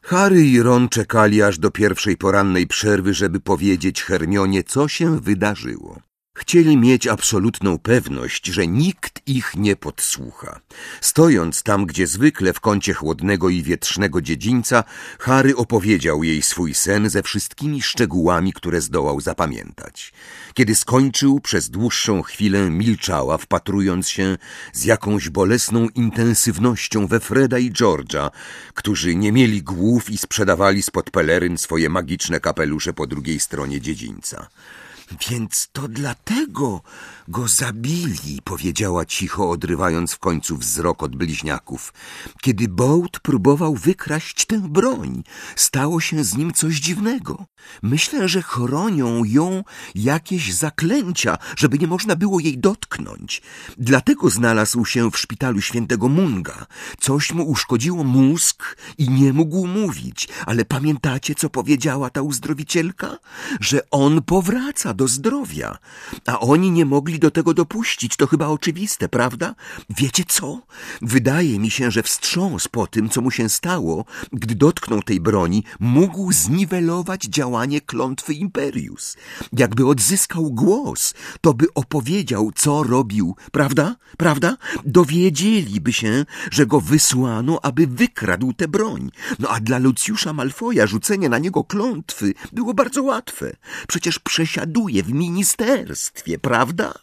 Harry i Ron czekali aż do pierwszej porannej przerwy, żeby powiedzieć Hermionie, co się wydarzyło. Chcieli mieć absolutną pewność, że nikt ich nie podsłucha. Stojąc tam, gdzie zwykle, w kącie chłodnego i wietrznego dziedzińca, Harry opowiedział jej swój sen ze wszystkimi szczegółami, które zdołał zapamiętać. Kiedy skończył, przez dłuższą chwilę milczała, wpatrując się z jakąś bolesną intensywnością we Freda i George'a, którzy nie mieli głów i sprzedawali spod peleryn swoje magiczne kapelusze po drugiej stronie dziedzińca. Więc to dlatego go zabili, powiedziała cicho, odrywając w końcu wzrok od bliźniaków. Kiedy Bolt próbował wykraść tę broń, stało się z nim coś dziwnego. Myślę, że chronią ją jakieś zaklęcia, żeby nie można było jej dotknąć. Dlatego znalazł się w szpitalu świętego Munga. Coś mu uszkodziło mózg i nie mógł mówić. Ale pamiętacie, co powiedziała ta uzdrowicielka? Że on powraca do zdrowia, a oni nie mogli do tego dopuścić. To chyba oczywiste, prawda? Wiecie co? Wydaje mi się, że wstrząs po tym, co mu się stało, gdy dotknął tej broni, mógł zniwelować działanie klątwy Imperius. Jakby odzyskał głos, to by opowiedział, co robił, prawda? Prawda? Dowiedzieliby się, że go wysłano, aby wykradł tę broń. No a dla Luciusza Malfoya rzucenie na niego klątwy było bardzo łatwe. Przecież przesiaduje w ministerstwie, prawda?